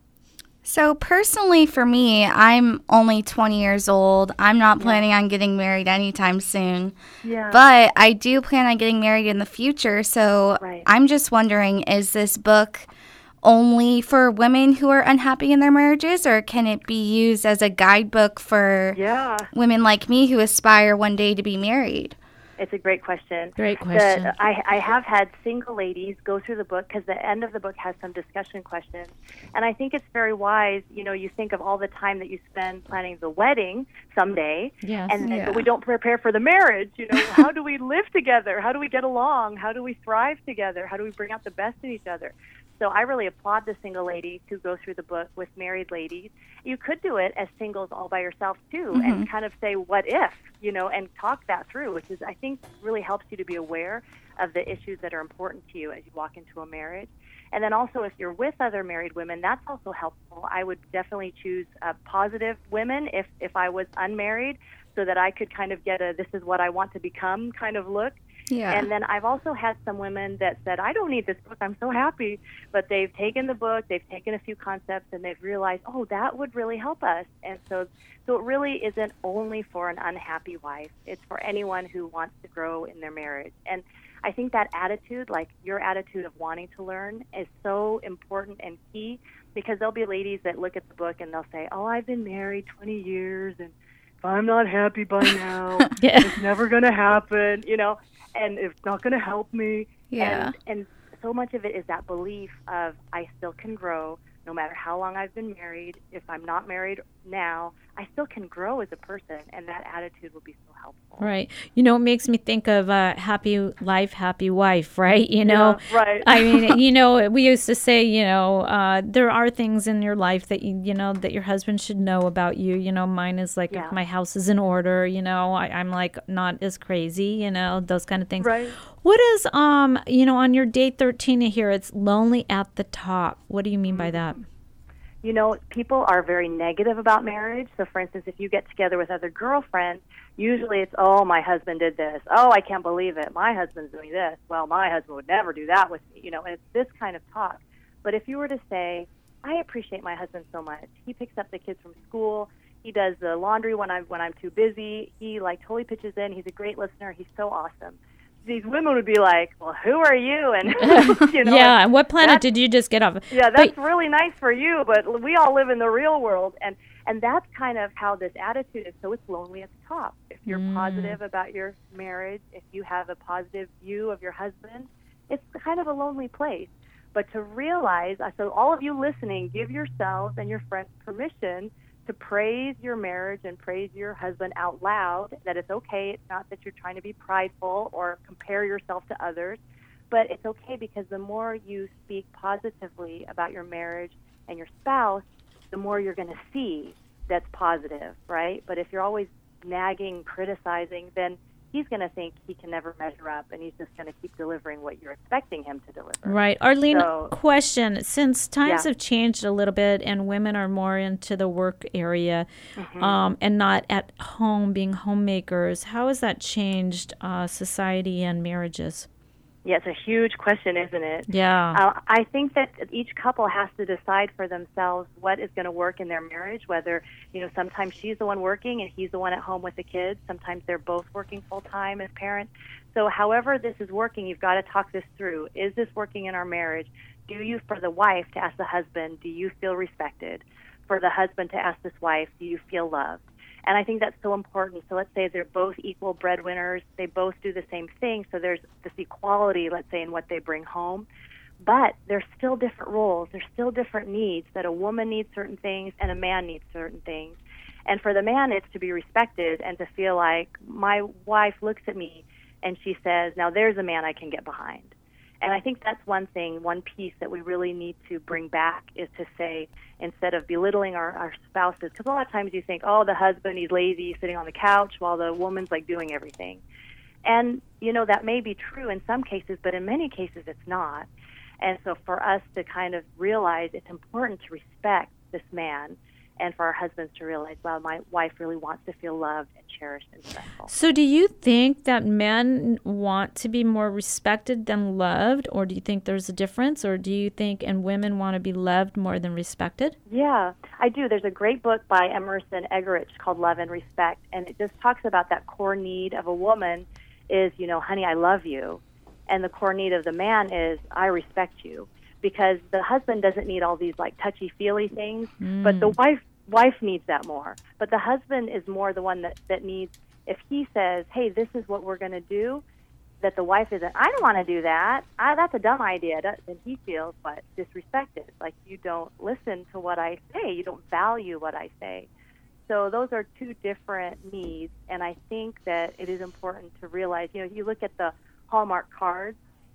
So personally for me, I'm only twenty years old. I'm not planning on getting married anytime soon. Yeah. But I do plan on getting married in the future. So Right. I'm just wondering, is this book only for women who are unhappy in their marriages, or can it be used as a guidebook for Yeah. women like me who aspire one day to be married? It's a great question. Great question. The, I, I have had single ladies go through the book because the end of the book has some discussion questions. And I think it's very wise. You know, you think of all the time that you spend planning the wedding someday. Yes. And Yeah. but we don't prepare for the marriage. You know, how do we live together? How do we get along? How do we thrive together? How do we bring out the best in each other? So I really applaud the single ladies who go through the book with married ladies. You could do it as singles all by yourself, too, mm-hmm. and kind of say, what if, you know, and talk that through, which is, I think, really helps you to be aware of the issues that are important to you as you walk into a marriage. And then also, if you're with other married women, that's also helpful. I would definitely choose uh, positive women if, if I was unmarried, so that I could kind of get a this is what I want to become kind of look. Yeah. And then I've also had some women that said, I don't need this book, I'm so happy. But they've taken the book, they've taken a few concepts, and they've realized, oh, that would really help us. And so so it really isn't only for an unhappy wife. It's for anyone who wants to grow in their marriage. And I think that attitude, like your attitude of wanting to learn, is so important and key, because there'll be ladies that look at the book and they'll say, oh, I've been married twenty years, and if I'm not happy by now, yeah. it's never going to happen, you know, and it's not going to help me. Yeah. And, and so much of it is that belief of I still can grow no matter how long I've been married. If I'm not married now, I still can grow as a person, and that attitude will be so helpful. Right. You know, it makes me think of uh, happy life, happy wife, right? You know, yeah, right. I mean, you know, we used to say, you know, uh, there are things in your life that, you, you know, that your husband should know about you. You know, mine is like, yeah. if my house is in order, you know, I, I'm like not as crazy, you know, those kind of things. Right. What is, um, you know, on your day thirteen here, it's lonely at the top. What do you mean by that? You know, people are very negative about marriage. So, for instance, if you get together with other girlfriends, usually it's, oh, my husband did this. Oh, I can't believe it. My husband's doing this. Well, my husband would never do that with me. You know, and it's this kind of talk. But if you were to say, I appreciate my husband so much. He picks up the kids from school. He does the laundry when I'm when I'm too busy. He, like, totally pitches in. He's a great listener. He's so awesome. These women would be like, well, who are you? And you know, yeah, and what planet did you just get off? Yeah, that's but, really nice for you, but we all live in the real world. And, and that's kind of how this attitude is. So it's lonely at the top. If you're mm. positive about your marriage, if you have a positive view of your husband, it's kind of a lonely place. But to realize, so all of you listening, give yourselves and your friends permission to praise your marriage and praise your husband out loud, that it's okay. It's not that you're trying to be prideful or compare yourself to others, but it's okay because the more you speak positively about your marriage and your spouse, the more you're going to see that's positive, right? But if you're always nagging, criticizing, then he's going to think he can never measure up, and he's just going to keep delivering what you're expecting him to deliver. Right. Arlene, so, question. Since times yeah. have changed a little bit and women are more into the work area mm-hmm. um, and not at home being homemakers, how has that changed uh, society and marriages? Yeah, it's a huge question, isn't it? Yeah. Uh, I think that each couple has to decide for themselves what is going to work in their marriage, whether, you know, sometimes she's the one working and he's the one at home with the kids. Sometimes they're both working full-time as parents. So however this is working, you've got to talk this through. Is this working in our marriage? Do you, for the wife, to ask the husband, do you feel respected? For the husband to ask this wife, do you feel loved? And I think that's so important. So let's say they're both equal breadwinners. They both do the same thing. So there's this equality, let's say, in what they bring home. But there's still different roles. There's still different needs, that a woman needs certain things and a man needs certain things. And for the man, it's to be respected and to feel like my wife looks at me and she says, now there's a man I can get behind. And I think that's one thing, one piece that we really need to bring back is to say, instead of belittling our, our spouses, because a lot of times you think, oh, the husband, he's lazy, sitting on the couch, while the woman's like doing everything. And, you know, that may be true in some cases, but in many cases it's not. And so for us to kind of realize it's important to respect this man, and for our husbands to realize, well, my wife really wants to feel loved and cherished and special. So do you think that men want to be more respected than loved, or do you think there's a difference, or do you think and women want to be loved more than respected? Yeah, I do. There's a great book by Emerson Eggerichs called Love and Respect, and it just talks about that core need of a woman is, you know, honey, I love you. And the core need of the man is, I respect you. Because the husband doesn't need all these like touchy-feely things, mm. but the wife wife needs that more. But the husband is more the one that, that needs, if he says, hey, this is what we're going to do, that the wife isn't, I don't want to do that. I, that's a dumb idea. Then he feels what? Disrespected. Like you don't listen to what I say. You don't value what I say. So those are two different needs. And I think that it is important to realize, you know, you look at the Hallmark cards,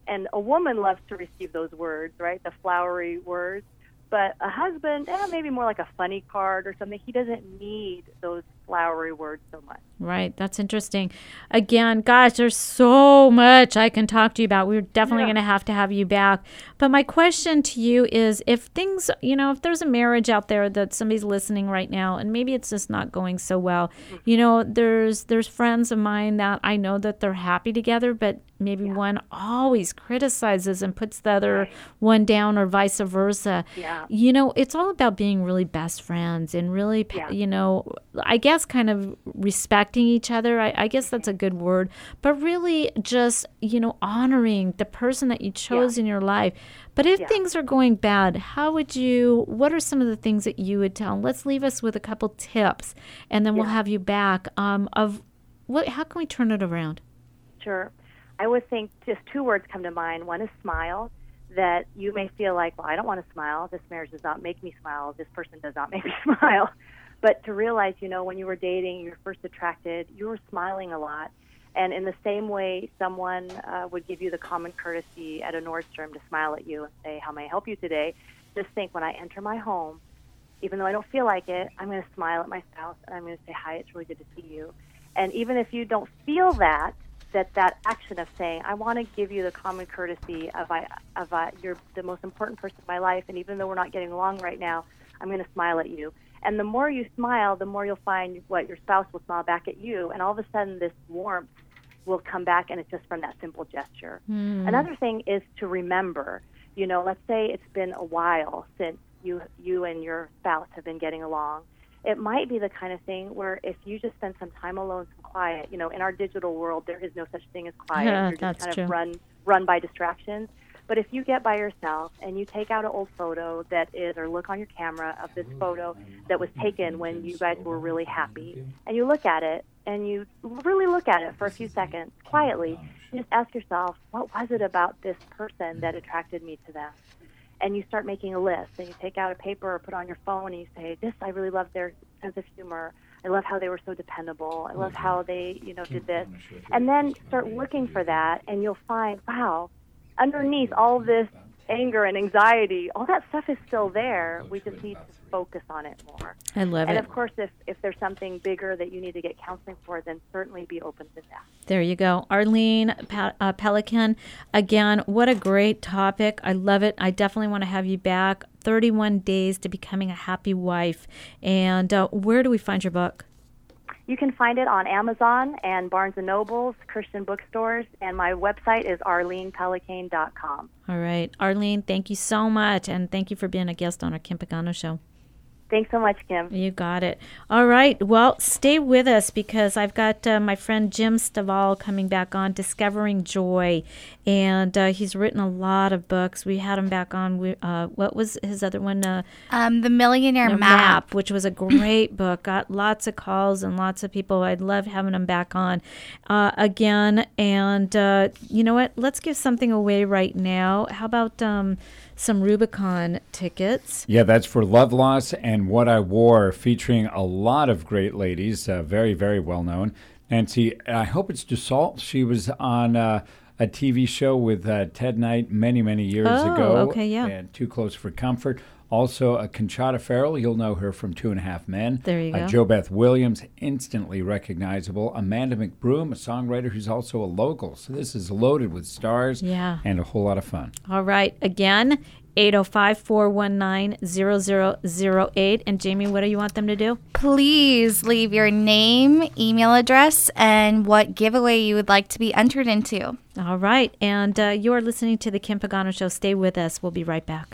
And a woman loves to receive those words, right? The flowery words. But a husband, eh, maybe more like a funny card or something. He doesn't need those flowery words so much. Right. That's interesting. Again, gosh, there's so much I can talk to you about. We're definitely Yeah. going to have to have you back. But my question to you is, if things, you know, if there's a marriage out there that somebody's listening right now, and maybe it's just not going so well, you know, there's there's friends of mine that I know that they're happy together, but maybe Yeah. one always criticizes and puts the other Right. one down, or vice versa. Yeah. You know, it's all about being really best friends and really, pa- Yeah. you know, I guess kind of respecting each other. I, I guess that's a good word, but really just, you know, honoring the person that you chose in your life. But if Yeah. things are going bad, how would you, what are some of the things that you would tell? Let's leave us with a couple tips, and then we'll Yeah. have you back um, of what, how can we turn it around? Sure. I would think just two words come to mind. One is smile, that you may feel like, well, I don't want to smile. This marriage does not make me smile. This person does not make me smile. But to realize, you know, when you were dating, you were first attracted, you were smiling a lot. And in the same way, someone uh, would give you the common courtesy at a Nordstrom to smile at you and say, how may I help you today? Just think, when I enter my home, even though I don't feel like it, I'm going to smile at my spouse and I'm going to say, hi, it's really good to see you. And even if you don't feel that, that that action of saying, I want to give you the common courtesy of, I, of I, you're the most important person in my life, and even though we're not getting along right now, I'm going to smile at you. And the more you smile, the more you'll find what your spouse will smile back at you, and all of a sudden this warmth will come back, and it's just from that simple gesture. Mm. Another thing is to remember, you know, let's say it's been a while since you you and your spouse have been getting along. It might be the kind of thing where if you just spend some time alone, some quiet, you know, in our digital world, there is no such thing as quiet. Yeah, You're just that's kind true. of run, run by distractions. But if you get by yourself and you take out an old photo that is, or look on your camera of this photo that was taken when you guys were really happy, and you look at it, and you really look at it for a few seconds, quietly, you just ask yourself, what was it about this person that attracted me to them? And you start making a list, and you take out a paper or put on your phone, and you say, this, I really love their sense of humor. I love how they were so dependable. I love how they, you know, did this. And then start looking for that, and you'll find, wow, underneath all this anger and anxiety, all that stuff is still there. We just need to focus on it more. I love and it. of course, if, if there's something bigger that you need to get counseling for, then certainly be open to that. There you go. Arlene pa- uh, Pelican, again, what a great topic. I love it. I definitely want to have you back. thirty-one days to Becoming a Happy Wife. And uh, where do we find your book? You can find it on Amazon and Barnes and Nobles, Christian bookstores, and my website is arlene pelican dot com. All right. Arlene, thank you so much, and thank you for being a guest on our Kim Pagano Show. Thanks so much, Kim. You got it. All right. Well, stay with us because I've got uh, my friend Jim Stovall coming back on Discovering Joy, and uh, he's written a lot of books. We had him back on. We, uh, what was his other one? Uh, Um, the Millionaire No, Map. which was a great book. Got lots of calls and lots of people. I'd love having him back on uh, again. And uh, you know what? Let's give something away right now. How about um, some Rubicon tickets? Yeah, that's for Love Loss and What I Wore, featuring a lot of great ladies, uh, very, very well known. Nancy, I hope it's DeSault. She was on uh, a T V show with uh, Ted Knight many, many years Oh, ago. okay, yeah. And Too Close for Comfort. Also, uh, Conchata Farrell, you'll know her from Two and a Half Men. There you uh, go. Jo Beth Williams, instantly recognizable. Amanda McBroom, a songwriter who's also a local. So this is loaded with stars Yeah. and a whole lot of fun. All right. Again, eight oh five, four one nine, zero zero zero eight. And Jamie, what do you want them to do? Please leave your name, email address, and what giveaway you would like to be entered into. All right. And uh, you are listening to The Kim Pagano Show. Stay with us. We'll be right back.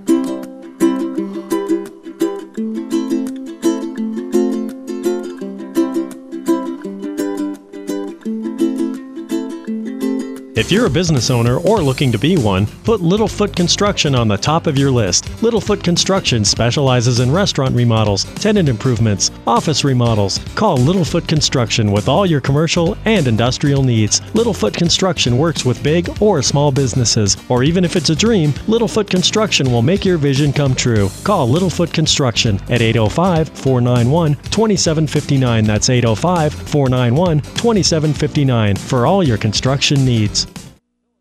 If you're a business owner or looking to be one, put Littlefoot Construction on the top of your list. Littlefoot Construction specializes in restaurant remodels, tenant improvements, office remodels. Call Littlefoot Construction with all your commercial and industrial needs. Littlefoot Construction works with big or small businesses, or even if it's a dream, Littlefoot Construction will make your vision come true. Call Littlefoot Construction at eight oh five, four nine one, two seven five nine. That's eight oh five, four nine one, two seven five nine for all your construction needs.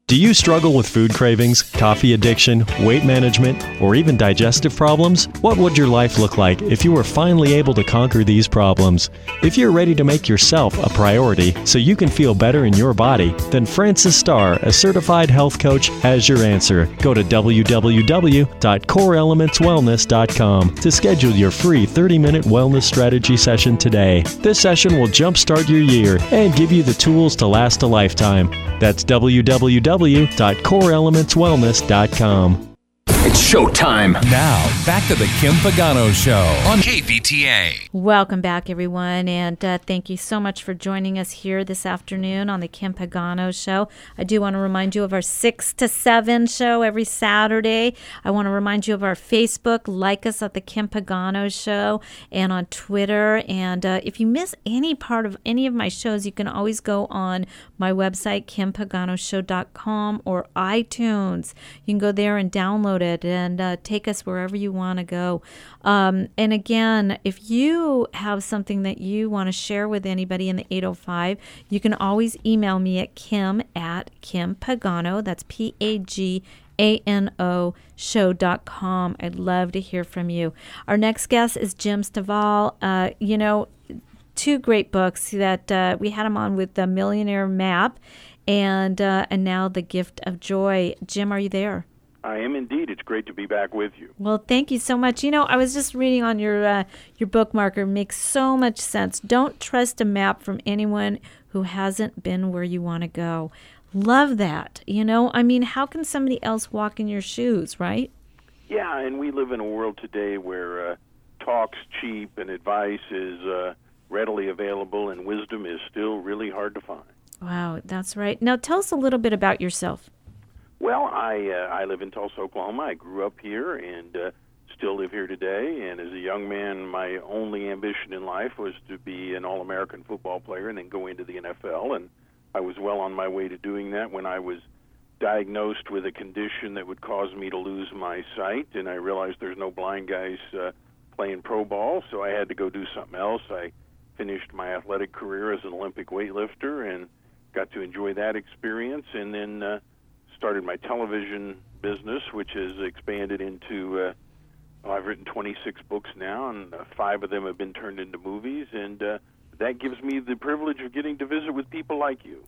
Do you struggle with food cravings, coffee addiction, weight management, or even digestive problems? What would your life look like if you were finally able to conquer these problems? If you're ready to make yourself a priority so you can feel better in your body, then Francis Starr, a certified health coach, has your answer. Go to w w w dot core elements wellness dot com to schedule your free thirty-minute wellness strategy session today. This session will jumpstart your year and give you the tools to last a lifetime. That's w w w dot core elements wellness dot com. It's showtime. Now, back to the Kim Pagano Show on K V T A. Welcome back, everyone, and uh, thank you so much for joining us here this afternoon on the Kim Pagano Show. I do want to remind you of our six to seven show every Saturday. I want to remind you of our Facebook. Like us at the Kim Pagano Show and on Twitter. And uh, if you miss any part of any of my shows, you can always go on my website, kim pagano show dot com, or iTunes. You can go there and download it and uh, take us wherever you want to go. Um, and again, if you have something that you want to share with anybody in the eight oh five, you can always email me at kim at Kim Pagano. That's P A G A N O show dot com. I'd love to hear from you. Our next guest is Jim Stovall. Uh, you know, two great books that uh, we had him on with The Millionaire Map and, uh, and now The Gift of Joy. Jim, are you there? I am indeed. It's great to be back with you. Well, thank you so much. You know, I was just reading on your uh, your bookmarker. Makes so much sense. Don't trust a map from anyone who hasn't been where you want to go. Love that. You know, I mean, how can somebody else walk in your shoes, right? Yeah, and we live in a world today where uh, talk's cheap and advice is uh, readily available, and wisdom is still really hard to find. Wow, that's right. Now, tell us a little bit about yourself. Well, I uh, I live in Tulsa, Oklahoma. I grew up here and uh, still live here today. And as a young man, my only ambition in life was to be an All-American football player and then go into the N F L. And I was well on my way to doing that when I was diagnosed with a condition that would cause me to lose my sight. And I realized there's no blind guys uh, playing pro ball, so I had to go do something else. I finished my athletic career as an Olympic weightlifter and got to enjoy that experience. And then uh, started my television business, which has expanded into, uh, well, I've written twenty-six books now, and uh, five of them have been turned into movies, and uh, that gives me the privilege of getting to visit with people like you.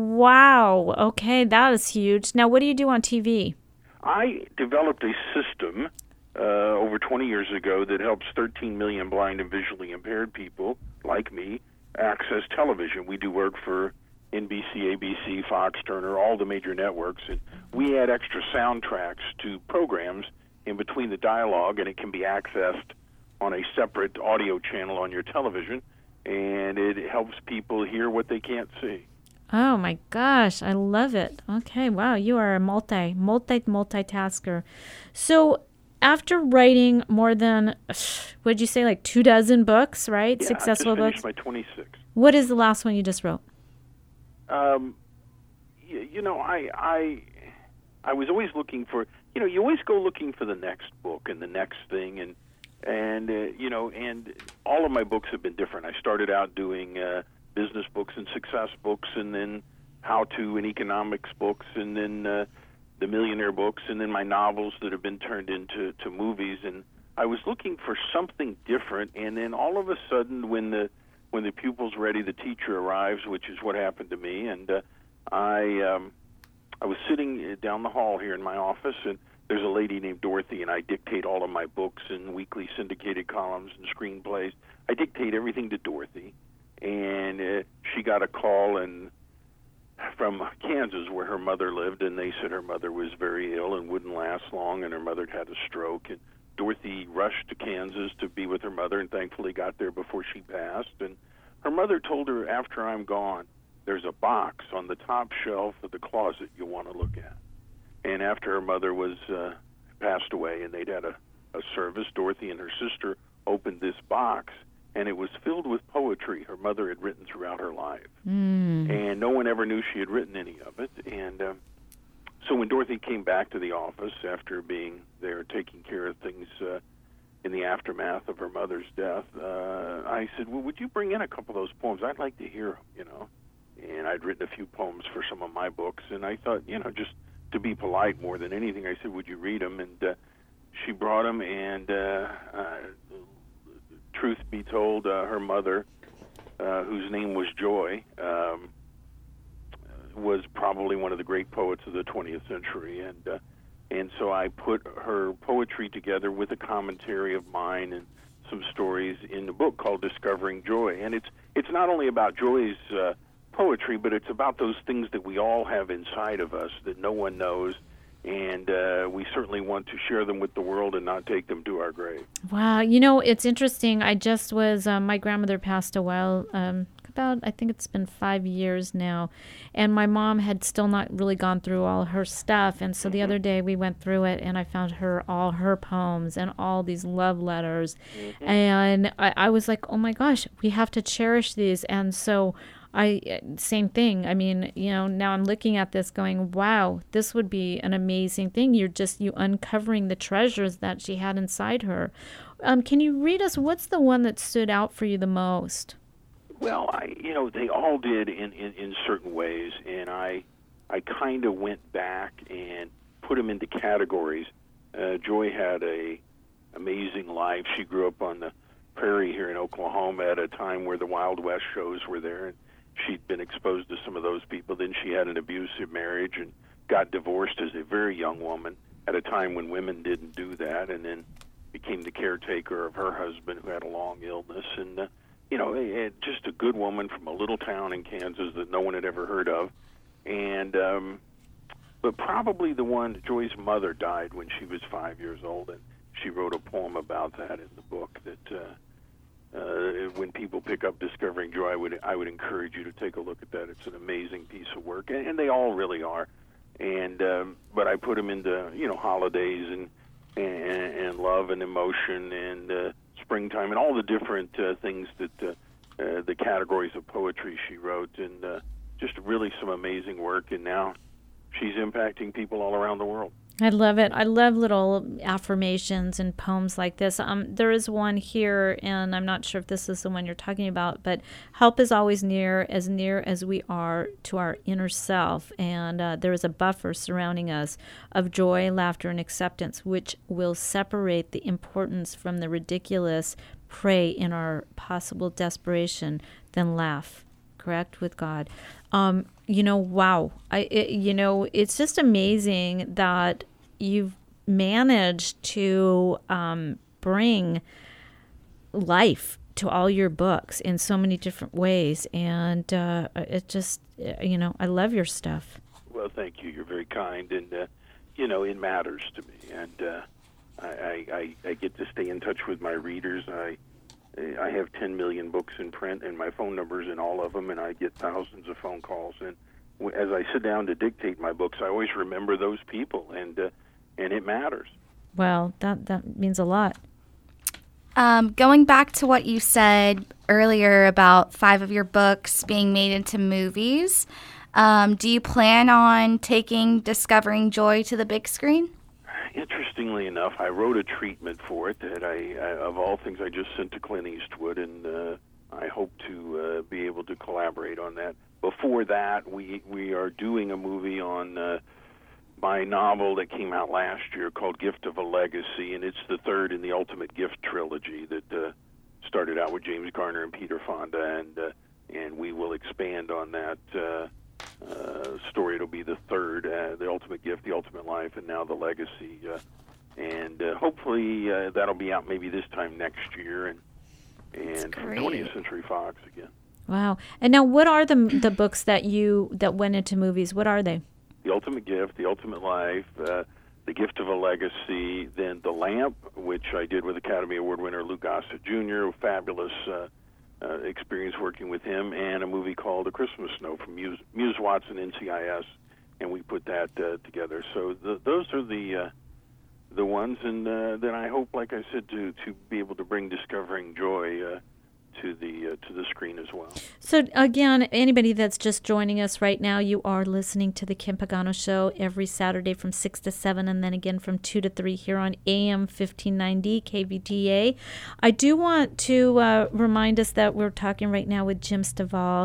Wow. Okay, that is huge. Now, what do you do on T V? I developed a system uh, over twenty years ago that helps thirteen million blind and visually impaired people like me access television. We do work for N B C, A B C, Fox, Turner, all the major networks, and we add extra soundtracks to programs in between the dialogue, and it can be accessed on a separate audio channel on your television, and it helps people hear what they can't see. Oh my gosh, I love it. Okay, wow, you are a multi, multi, multitasker. So after writing more than, what'd you say, like two dozen books, right? Yeah, Successful I just books? finished my twenty-six. What is the last one you just wrote? Um, you, you know, I, I, I was always looking for, you know, you always go looking for the next book and the next thing, and and uh, you know, and all of my books have been different. I started out doing uh, business books and success books, and then how-to and economics books, and then uh, the millionaire books, and then my novels that have been turned into to movies. And I was looking for something different, and then all of a sudden, when the When the pupil's ready, the teacher arrives, which is what happened to me. And uh, I um, I was sitting down the hall here in my office, and there's a lady named Dorothy, and I dictate all of my books and weekly syndicated columns and screenplays. I dictate everything to Dorothy, and uh, she got a call and from Kansas, where her mother lived, and they said her mother was very ill and wouldn't last long, and her mother had a stroke. And Dorothy rushed to Kansas to be with her mother, and thankfully got there before she passed. And her mother told her, after I'm gone, there's a box on the top shelf of the closet you want to look at. And after her mother was uh, passed away, and they'd had a, a service, Dorothy and her sister opened this box, and it was filled with poetry her mother had written throughout her life. Mm. And no one ever knew she had written any of it. And uh, so when Dorothy came back to the office after being there taking care of things uh, in the aftermath of her mother's death, uh, I said, well, would you bring in a couple of those poems? I'd like to hear them, you know. and I'd written a few poems for some of my books, and I thought, you know, just to be polite more than anything, I said, would you read them? And uh, she brought them, and uh, uh, truth be told, uh, her mother, uh, whose name was Joy, um, was probably one of the great poets of the twentieth century, and uh, and so I put her poetry together with a commentary of mine and some stories in the book called Discovering Joy. And it's it's not only about Joy's uh, poetry, but it's about those things that we all have inside of us that no one knows, and uh, we certainly want to share them with the world and not take them to our grave. Wow. You know, it's interesting. I just was, um, my grandmother passed a while, um, about, I think it's been five years now, and my mom had still not really gone through all her stuff, and so the other day we went through it, and I found her, all her poems and all these love letters, mm-hmm. and I, I was like, oh my gosh, we have to cherish these. And so I, same thing. I mean, you know, now I'm looking at this going, wow, this would be an amazing thing. You're just, you uncovering the treasures that she had inside her. Um, can you read us, what's the one that stood out for you the most? Well, I, you know, they all did in, in, in certain ways, and I, I kind of went back and put them into categories. Uh, Joy had a amazing life. She grew up on the prairie here in Oklahoma at a time where the Wild West shows were there, and she'd been exposed to some of those people. Then she had an abusive marriage and got divorced as a very young woman at a time when women didn't do that, and then became the caretaker of her husband who had a long illness. And, uh, you know, just a good woman from a little town in Kansas that no one had ever heard of. And, um, but probably the one, Joy's mother died when she was five years old, and she wrote a poem about that in the book that, uh, uh, when people pick up Discovering Joy, I would, I would encourage you to take a look at that. It's an amazing piece of work, and, and they all really are. And, um, but I put them into, you know, holidays and, and, and love and emotion and, uh, springtime and all the different uh, things that uh, uh, the categories of poetry she wrote, and uh, just really some amazing work. And now she's impacting people all around the world. I love it. I love little affirmations and poems like this. Um, there is one here, and I'm not sure if this is the one you're talking about, but help is always near, as near as we are to our inner self. And uh, there is a buffer surrounding us of joy, laughter, and acceptance, which will separate the importance from the ridiculous. Pray in our possible desperation, then laugh. Correct with God. Um, you know, wow. I, it, you know, it's just amazing that you've managed to um, bring life to all your books in so many different ways. And uh, it just, you know, I love your stuff. Well, thank you. You're very kind. And, uh, you know, it matters to me. And uh, I, I, I get to stay in touch with my readers. I I have ten million books in print, and my phone number's in all of them, and I get thousands of phone calls. And as I sit down to dictate my books, I always remember those people, and uh, and it matters. Well, that, that means a lot. Um, going back to what you said earlier about five of your books being made into movies, um, do you plan on taking Discovering Joy to the big screen? Interestingly enough, I wrote a treatment for it that I, I of all things, I just sent to Clint Eastwood, and uh, I hope to uh, be able to collaborate on that. Before that, we we are doing a movie on uh, my novel that came out last year called Gift of a Legacy, and it's the third in the Ultimate Gift trilogy that uh, started out with James Garner and Peter Fonda, and uh, and we will expand on that uh, uh, story. It'll be the third, uh, the Ultimate Gift, the Ultimate Life, and now the Legacy. Uh, and uh, hopefully uh, that'll be out maybe this time next year, and and from twentieth Century Fox again. Wow! And now, what are the the books that you that went into movies? What are they? The Ultimate Gift, The Ultimate Life, uh, The Gift of a Legacy, then The Lamp, which I did with Academy Award winner Lou Gossett Junior A fabulous uh, uh, experience working with him, and a movie called A Christmas Snow from Muse, Muse Watson, N C I S, and we put that uh, together. So the, those are the uh, the ones, and uh, then I hope, like I said, to to be able to bring Discovering Joy uh, to the uh, to the screen as well. So again, anybody that's just joining us right now, you are listening to the Kim Pagano Show every Saturday from six to seven, and then again from two to three here on A M fifteen ninety K V T A. I do want to uh, remind us that we're talking right now with Jim Stovall,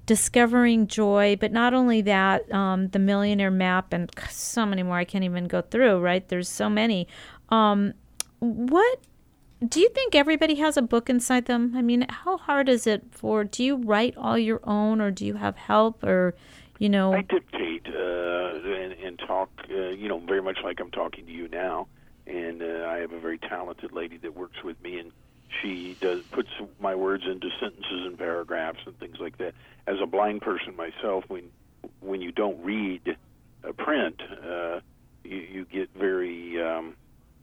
Discovering Joy, but not only that, um, The Millionaire Map, and so many more I can't even go through, right? There's so many. Um, what do you think everybody has a book inside them? I mean, how hard is it for, do you write all your own, or do you have help, or, you know? I dictate uh, and, and talk, uh, you know, very much like I'm talking to you now. And uh, I have a very talented lady that works with me, and she does puts my words into sentences and paragraphs and things like that. As a blind person myself, when when you don't read a print, uh, you, you get very um,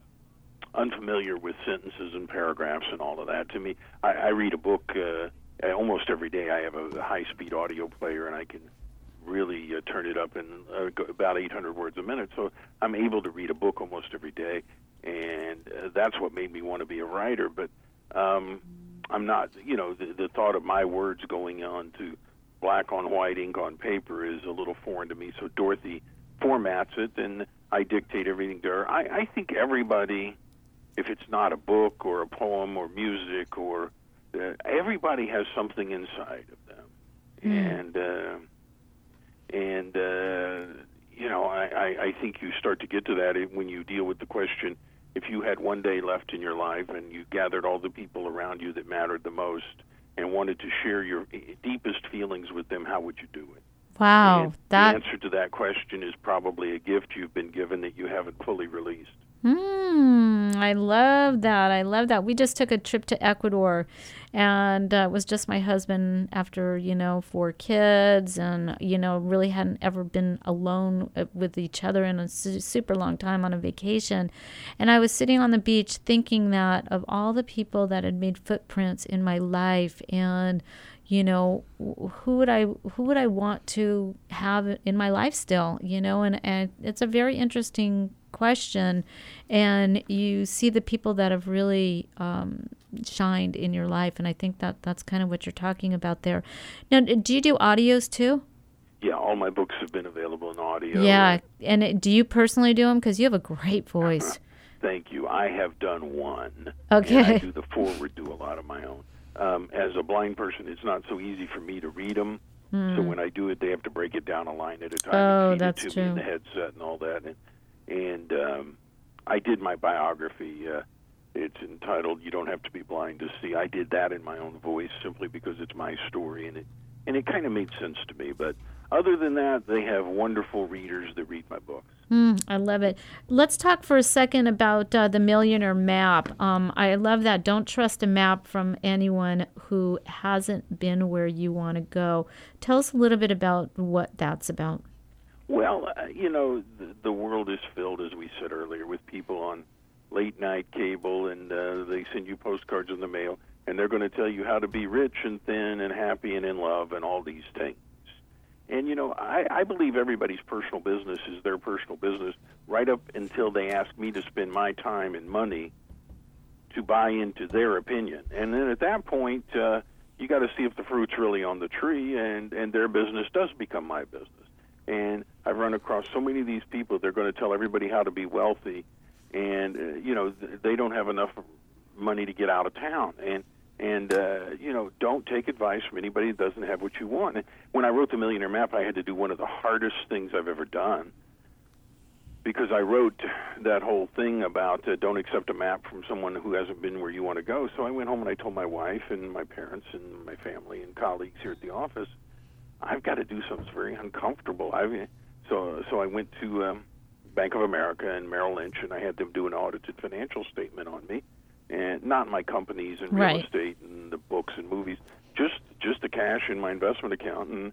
unfamiliar with sentences and paragraphs and all of that. To me, I, I read a book uh, almost every day. I have a high-speed audio player, and I can really uh, turn it up in uh, about eight hundred words a minute. So I'm able to read a book almost every day, and uh, that's what made me want to be a writer. But um, I'm not, you know, the, the thought of my words going on to black on white ink on paper is a little foreign to me. So Dorothy formats it, and I dictate everything to her. I, I think everybody, if it's not a book or a poem or music, or uh, everybody has something inside of them. Mm. And uh, And, uh, you know, I, I, I think you start to get to that when you deal with the question, if you had one day left in your life and you gathered all the people around you that mattered the most and wanted to share your deepest feelings with them, how would you do it? Wow. And that... The answer to that question is probably a gift you've been given that you haven't fully released. Mm, I love that. I love that. We just took a trip to Ecuador, and uh, it was just my husband after, you know, four kids, and, you know, really hadn't ever been alone with each other in a su- super long time on a vacation. And I was sitting on the beach thinking that of all the people that had made footprints in my life, and, you know, who would I who would I want to have in my life still, you know, and, and it's a very interesting question, and you see the people that have really um, shined in your life, and I think that that's kind of what you're talking about there. Now, do you do audios too? Yeah, all my books have been available in audio. Yeah, and it, do you personally do them? Because you have a great voice. Thank you. I have done one. Okay. And I do the forward, do a lot of my own. Um, as a blind person, it's not so easy for me to read them. Mm. So when I do it, they have to break it down a line at a time. Oh, and feed that's it to true. me in the headset and all that. And, and um, I did my biography. Uh, it's entitled "You Don't Have to Be Blind to See." I did that in my own voice simply because it's my story, and it and it kind of made sense to me. But other than that, they have wonderful readers that read my books. Mm, I love it. Let's talk for a second about uh, the Millionaire Map. Um, I love that. Don't trust a map from anyone who hasn't been where you want to go. Tell us a little bit about what that's about. Well, uh, you know, the, the world is filled, as we said earlier, with people on late-night cable, and uh, they send you postcards in the mail, and they're going to tell you how to be rich and thin and happy and in love and all these things. And, you know, I, I believe everybody's personal business is their personal business right up until they ask me to spend my time and money to buy into their opinion. And then at that point, uh, you got to see if the fruit's really on the tree, and, and their business does become my business. And I've run across so many of these people, they're going to tell everybody how to be wealthy, and, uh, you know, they don't have enough money to get out of town. And And, uh, you know, don't take advice from anybody that doesn't have what you want. And when I wrote The Millionaire Map, I had to do one of the hardest things I've ever done, because I wrote that whole thing about uh, don't accept a map from someone who hasn't been where you want to go. So I went home and I told my wife and my parents and my family and colleagues here at the office, I've got to do something very uncomfortable. I so so I went to um, Bank of America and Merrill Lynch, and I had them do an audited financial statement on me. And not my companies and real right. estate and the books and movies, just just the cash in my investment account. And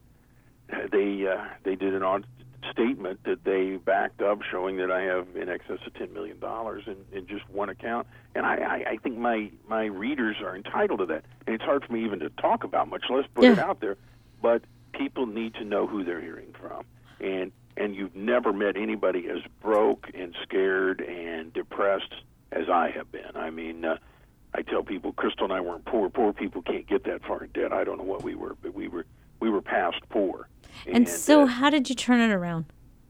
they uh, they did an odd statement that they backed up, showing that I have in excess of ten million dollars in, in just one account. And I, I, I think my, my readers are entitled to that. And it's hard for me even to talk about, much less put yeah. it out there. But people need to know who they're hearing from. And and you've never met anybody as broke and scared and depressed as I have been. I mean, uh, I tell people, Crystal and I weren't poor. Poor people can't get that far in debt. I don't know what we were, but we were we were past poor. And, and so uh, how did you turn it around?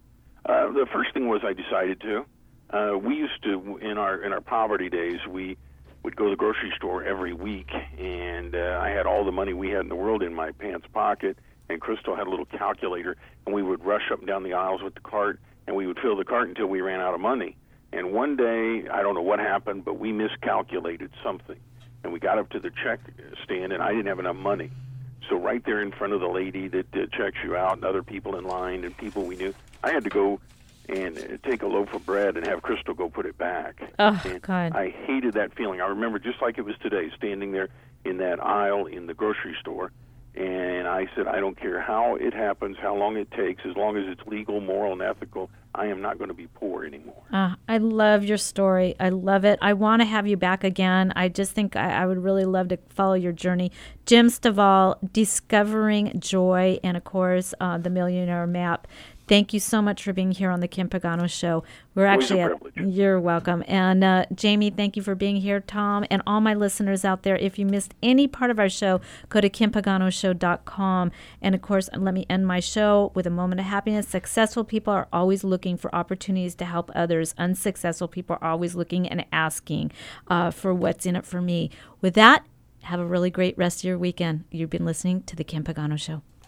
Uh, the first thing was I decided to. Uh, we used to, in our in our poverty days, we would go to the grocery store every week, and uh, I had all the money we had in the world in my pants pocket, and Crystal had a little calculator, and we would rush up and down the aisles with the cart, and we would fill the cart until we ran out of money. And one day, I don't know what happened, but we miscalculated something. And we got up to the check stand, and I didn't have enough money. So right there in front of the lady that uh, checks you out and other people in line and people we knew, I had to go and uh, take a loaf of bread and have Crystal go put it back. Oh, and God. I hated that feeling. I remember just like it was today, standing there in that aisle in the grocery store, and I said, I don't care how it happens, how long it takes, as long as it's legal, moral, and ethical, I am not going to be poor anymore. Uh, I love your story. I love it. I want to have you back again. I just think I, I would really love to follow your journey. Jim Stovall, Discovering Joy, and of course, uh, The Millionaire Map. Thank you so much for being here on the Kim Pagano Show. We're Always actually a at, privilege. you're welcome. And uh, Jamie, thank you for being here. Tom, and all my listeners out there, if you missed any part of our show, go to kim pagano show dot com. And of course, let me end my show with a moment of happiness. Successful people are always looking for opportunities to help others. Unsuccessful people are always looking and asking uh, for what's in it for me. With that, have a really great rest of your weekend. You've been listening to the Kim Pagano Show.